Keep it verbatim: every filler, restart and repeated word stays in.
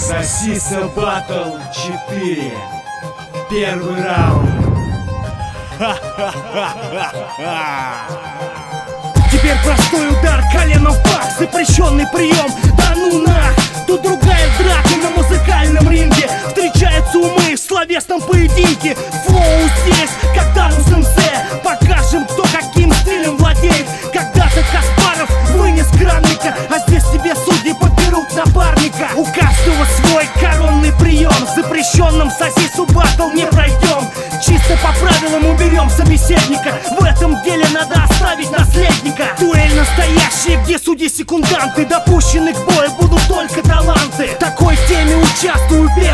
Сосиса Баттл четыре. Первый раунд. Теперь простой удар коленом в пах, запрещенный прием. Да ну нах! Тут другая драка на музыкальном ринге. Встречаются умы в словесном поединке. Флоу здесь, как Данус эм си. Покажем, кто каким стилем владеет. Когда-то Каспаров вынес гранника, а здесь тебе судьи подберут напарника. У каждого свой коронный прием. В запрещенном Сосису Баттл не пройдем. Чисто по правилам уберем собеседника. В этом деле надо оставить наследника. Дуэль настоящая, где судьи секунданты. Допущены к бою будут только таланты. В такой теме участвую.